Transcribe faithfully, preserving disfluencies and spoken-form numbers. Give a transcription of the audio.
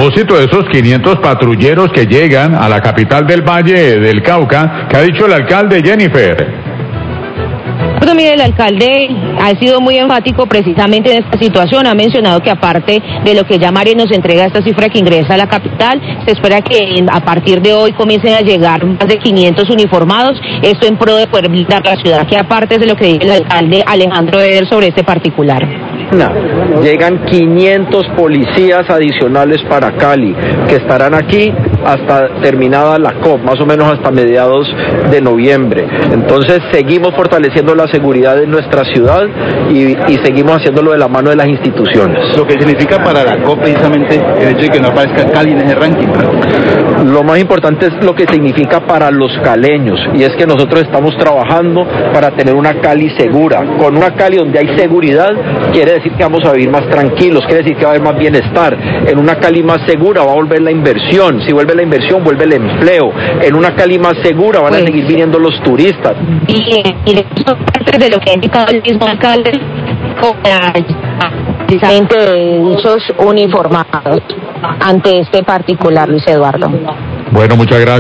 propósito de esos quinientos patrulleros que llegan a la capital del Valle del Cauca, ¿qué ha dicho el alcalde, Jennifer? Bueno, mire, el alcalde ha sido muy enfático precisamente en esta situación, ha mencionado que aparte de lo que ya Mario nos entrega esta cifra que ingresa a la capital, se espera que a partir de hoy comiencen a llegar más de quinientos uniformados, esto en pro de poder blindar la ciudad, que aparte es de lo que dice el alcalde Alejandro Eder sobre este particular. Llegan quinientos policías adicionales para Cali, que estarán aquí hasta terminada la COP, más o menos hasta mediados de noviembre. Entonces seguimos fortaleciendo la seguridad de nuestra ciudad y, y seguimos haciéndolo de la mano de las instituciones. Lo que significa para la COP precisamente el hecho de que no aparezca Cali en ese ranking. Lo más importante es lo que significa para los caleños, y es que nosotros estamos trabajando para tener una Cali segura. Con una Cali donde hay seguridad, quiere decir que vamos a vivir más tranquilos, quiere decir que va a haber más bienestar. En una Cali más segura va a volver la inversión, si vuelve la inversión, vuelve el empleo. En una Cali más segura van a seguir viniendo los turistas. Y, y de eso parte de lo que ha indicado el mismo alcalde, precisamente de dichos uniformados ante este particular, Luis Eduardo. Bueno, muchas gracias.